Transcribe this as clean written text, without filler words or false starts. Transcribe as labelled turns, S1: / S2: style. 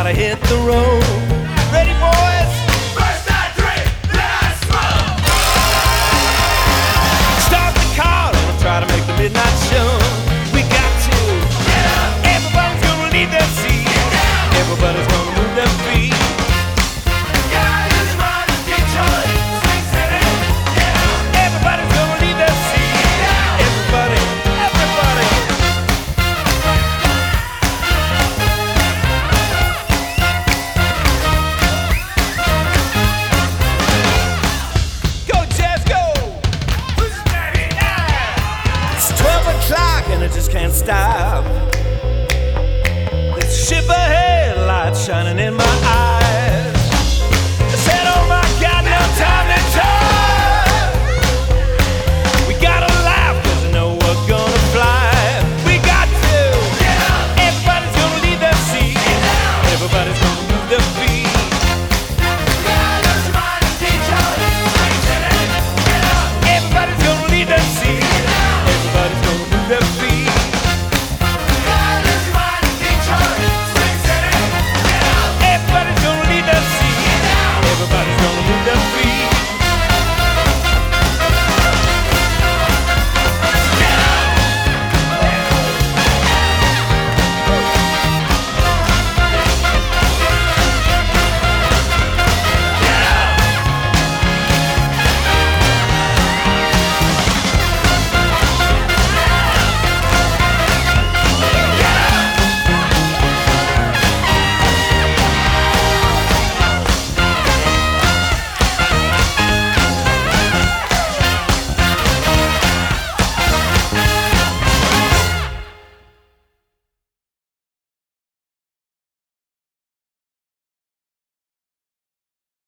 S1: gotta hit the road. Ready, boys?
S2: First I drink, then I smoke.
S1: Start the car and we'll try to make the midnight show. We got to.
S2: Yeah.
S1: Everybody's gonna leave their seat.
S2: Yeah.
S1: Everybody's gonna move their feet.
S2: Yeah, it's mine in Detroit, Swing City. Yeah.
S1: Everybody's gonna leave their seat.
S2: Yeah.
S1: Everybody, everybody. Go, Jazz, go!
S2: Who's ready now?
S1: It's 12 o'clock and I just can't stop. This ship ahead, light shining in my eyes.